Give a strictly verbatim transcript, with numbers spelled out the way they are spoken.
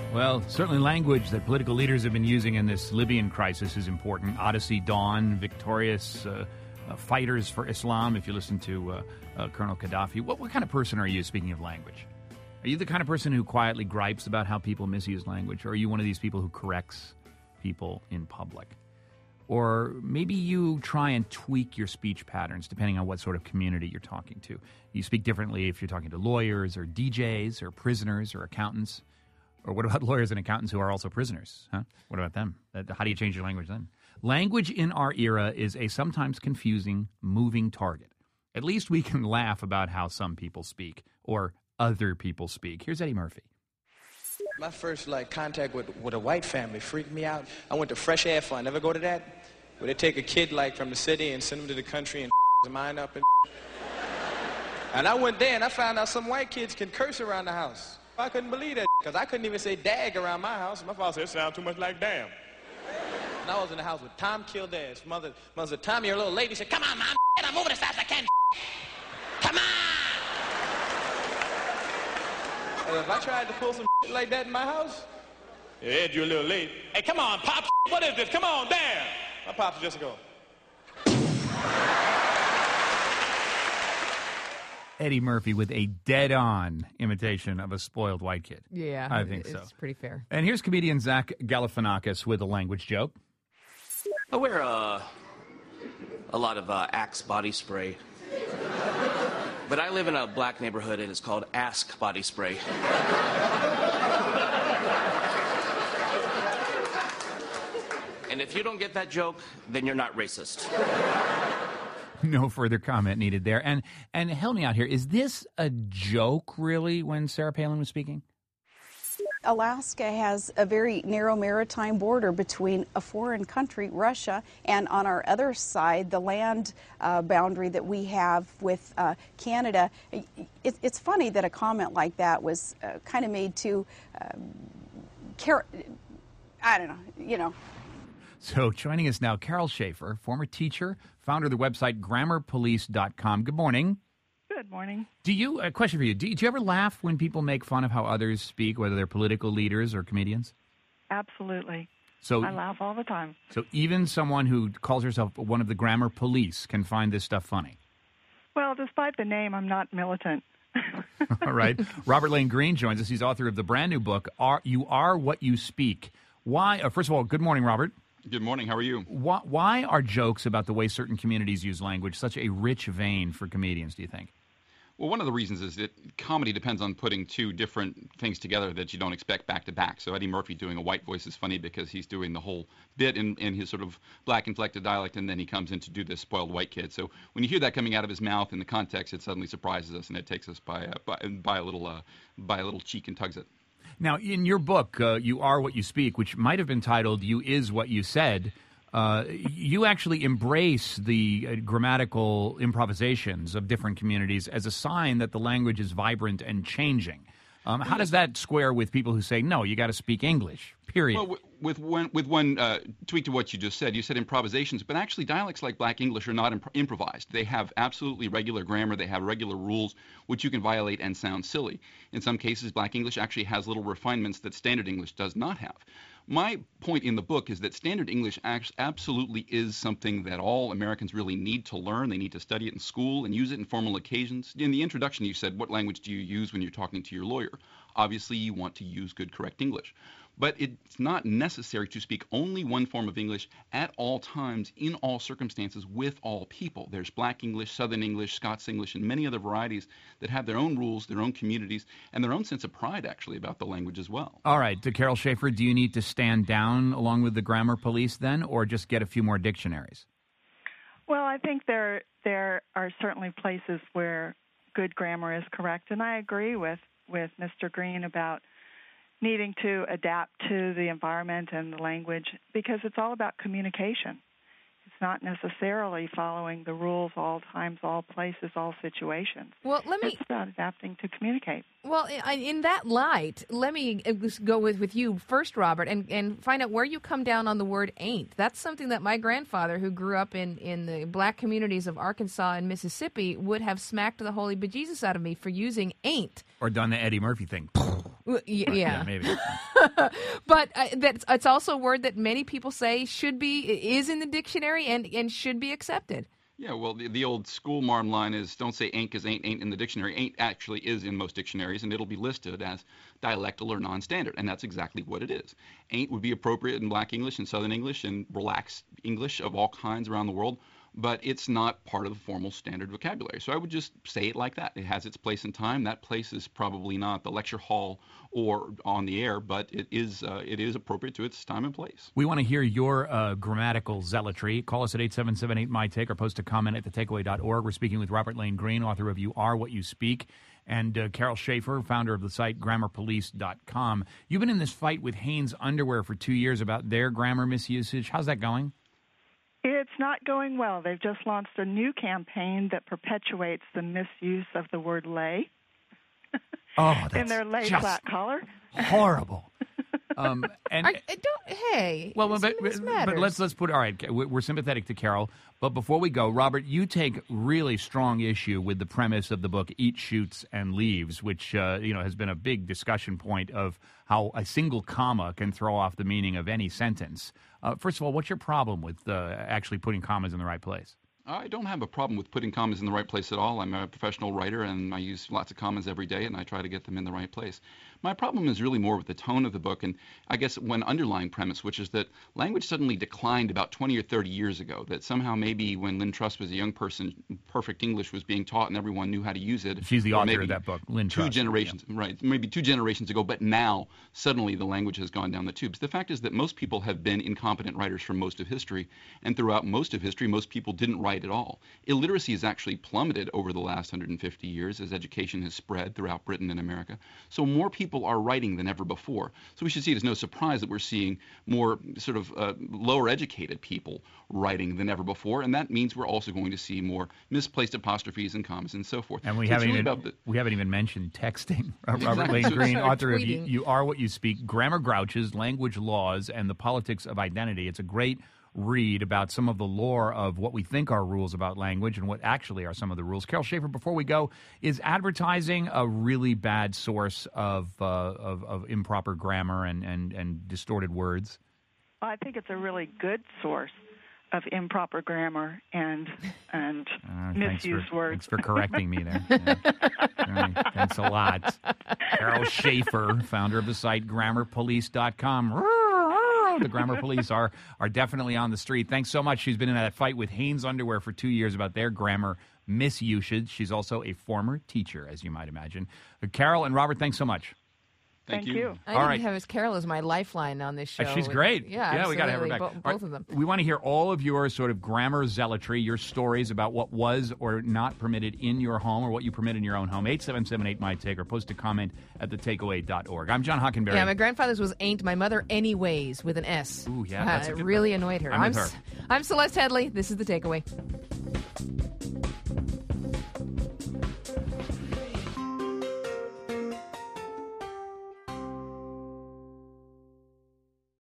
Well, certainly language that political leaders have been using in this Libyan crisis is important. Odyssey, Dawn, victorious uh, uh, fighters for Islam, if you listen to uh, uh, Colonel Gaddafi. What, what kind of person are you, speaking of language? Are you the kind of person who quietly gripes about how people misuse language? Or are you one of these people who corrects people in public? Or maybe you try and tweak your speech patterns depending on what sort of community you're talking to. You speak differently if you're talking to lawyers or D Js or prisoners or accountants. Or what about lawyers and accountants who are also prisoners? Huh? What about them? How do you change your language then? Language in our era is a sometimes confusing, moving target. At least we can laugh about how some people speak or other people speak. Here's Eddie Murphy. My first like contact with, with a white family freaked me out. I went to Fresh Air Fund. Never go to that? Where they take a kid like from the city and send him to the country and his mind up and And I went there and I found out some white kids can curse around the house. I couldn't believe that because I couldn't even say dag around my house. My father said, it sounds too much like damn. And I was in the house with Tom Kildare. Mother, mother said, Tommy, your little lady said, come on, Mom, I'm moving as fast as I can. Come on! And if I tried to pull some like that in my house, yeah, Ed, you're a little late. Hey, come on, Pop, what is this? Come on, damn. My Pops just go. Eddie Murphy with a dead-on imitation of a spoiled white kid. Yeah, I think it's so. It's pretty fair. And here's comedian Zach Galifianakis with a language joke. I wear uh, a lot of uh, Axe body spray. But I live in a black neighborhood, and it's called Ask Body Spray. And if you don't get that joke, then you're not racist. No further comment needed there. And and help me out here. Is this a joke, really, when Sarah Palin was speaking? Alaska has a very narrow maritime border between a foreign country, Russia, and on our other side, the land uh, boundary that we have with uh, Canada. It, it's funny that a comment like that was uh, kind of made to, uh, car- I don't know, you know. So joining us now, Carol Schaefer, former teacher, founder of the website grammar police dot com. Good morning. Good morning. Do you, a question for you, do, do you ever laugh when people make fun of how others speak, whether they're political leaders or comedians? Absolutely. So I laugh all the time. So even someone who calls herself one of the grammar police can find this stuff funny? Well, despite the name, I'm not militant. All right. Robert Lane Green joins us. He's author of the brand new book, Are You Are What You Speak. Why? Uh, first of all, good morning, Robert. Good morning. How are you? Why, why are jokes about the way certain communities use language such a rich vein for comedians, do you think? Well, one of the reasons is that comedy depends on putting two different things together that you don't expect back to back. So Eddie Murphy doing a white voice is funny because he's doing the whole bit in, in his sort of black inflected dialect, and then he comes in to do this spoiled white kid. So when you hear that coming out of his mouth in the context, it suddenly surprises us, and it takes us by uh, by, by a little uh, by a little cheek and tugs it. Now, in your book, uh, You Are What You Speak, which might have been titled You Is What You Said, uh, you actually embrace the uh, grammatical improvisations of different communities as a sign that the language is vibrant and changing. Um, how does that square with people who say, no, you got to speak English, period? Well, with one, with one uh, tweak to what you just said, you said improvisations, but actually dialects like Black English are not imp- improvised. They have absolutely regular grammar. They have regular rules, which you can violate and sound silly. In some cases, Black English actually has little refinements that Standard English does not have. My point in the book is that Standard English absolutely is something that all Americans really need to learn. They need to study it in school and use it in formal occasions. In the introduction, you said, what language do you use when you're talking to your lawyer? Obviously, you want to use good, correct English. But it's not necessary to speak only one form of English at all times, in all circumstances, with all people. There's Black English, Southern English, Scots English, and many other varieties that have their own rules, their own communities, and their own sense of pride, actually, about the language as well. All right. To Carol Schaefer, do you need to stand down along with the grammar police then, or just get a few more dictionaries? Well, I think there there are certainly places where good grammar is correct, and I agree with, with Mister Green about needing to adapt to the environment and the language because it's all about communication. It's not necessarily following the rules all times, all places, all situations. Well, let me. It's about adapting to communicate. Well, in that light, let me go with, with you first, Robert, and, and find out where you come down on the word ain't. That's something that my grandfather, who grew up in, in the black communities of Arkansas and Mississippi, would have smacked the holy bejesus out of me for using ain't. Or done the Eddie Murphy thing. Well, y- yeah. yeah, maybe. but uh, that's, it's also a word that many people say should be, is in the dictionary and, and should be accepted. Yeah, well, the, the old school marm line is don't say ain't because ain't ain't in the dictionary. Ain't actually is in most dictionaries, and it'll be listed as dialectal or non-standard, and that's exactly what it is. Ain't would be appropriate in Black English and Southern English and relaxed English of all kinds around the world, but it's not part of the formal standard vocabulary. So I would just say it like that. It has its place in time. That place is probably not the lecture hall or on the air, but it is uh, it is appropriate to its time and place. We want to hear your uh, grammatical zealotry. Call us at eight seven seven eight M Y Take or post a comment at the takeaway dot org. We're speaking with Robert Lane Green, author of You Are What You Speak, and uh, Carol Schaefer, founder of the site grammar police dot com. You've been in this fight with Hanes Underwear for two years about their grammar misusage. How's that going? It's not going well. They've just launched a new campaign that perpetuates the misuse of the word lay. Oh, that's in their lay flat collar. Horrible. Um, and I, I don't. Hey, well, but, this but, matters. but let's let's put. All right, we're sympathetic to Carol, but before we go, Robert, you take really strong issue with the premise of the book "Eat, Shoots, and Leaves," which uh, you know has been a big discussion point of how a single comma can throw off the meaning of any sentence. Uh, first of all, what's your problem with uh, actually putting commas in the right place? I don't have a problem with putting commas in the right place at all. I'm a professional writer, and I use lots of commas every day, and I try to get them in the right place. My problem is really more with the tone of the book, and I guess one underlying premise, which is that language suddenly declined about twenty or thirty years ago, that somehow maybe when Lynn Truss was a young person, perfect English was being taught and everyone knew how to use it. She's the author of that book, Lynn Truss. Two generations, yeah. Right, maybe two generations ago, but now suddenly the language has gone down the tubes. The fact is that most people have been incompetent writers for most of history, and throughout most of history, most people didn't write at all. Illiteracy has actually plummeted over the last one hundred fifty years as education has spread throughout Britain and America. So more people are writing than ever before. So we should see it as no surprise that we're seeing more sort of uh, lower educated people writing than ever before, and that means we're also going to see more misplaced apostrophes and commas and so forth. And we so haven't really even the, we haven't even mentioned texting. Robert Lane Green, author of you, you Are What You Speak, Grammar Grouches, Language Laws, and the Politics of Identity. It's a great read about some of the lore of what we think are rules about language and what actually are some of the rules. Carol Schaefer, before we go, is advertising a really bad source of uh, of, of improper grammar and, and, and distorted words? Well, I think it's a really good source of improper grammar and and uh, misused for, words. Thanks for correcting me there. Yeah. Right, thanks a lot. Carol Schaefer, founder of the site grammar police dot com. The grammar police are are definitely on the street. Thanks so much. She's been in that fight with Hanes Underwear for two years about their grammar misusage. She's also a former teacher, as you might imagine. Uh, Carol and Robert, thanks so much. Thank, Thank you. you. I All need right. to have Carol as my lifeline on this show. Uh, she's great. Yeah, yeah we got to have her absolutely. back. Bo- All both right. of them. We want to hear all of your sort of grammar zealotry, your stories about what was or not permitted in your home or what you permit in your own home. eight seven seven eight M Y Take or post a comment at the takeaway dot org. I'm John Hockenberry. Yeah, my grandfather's was ain't, my mother anyways with an S. Ooh, yeah, Uh, that's a it good really one. annoyed her. I'm with S- her. I'm Celeste Headley. This is The Takeaway.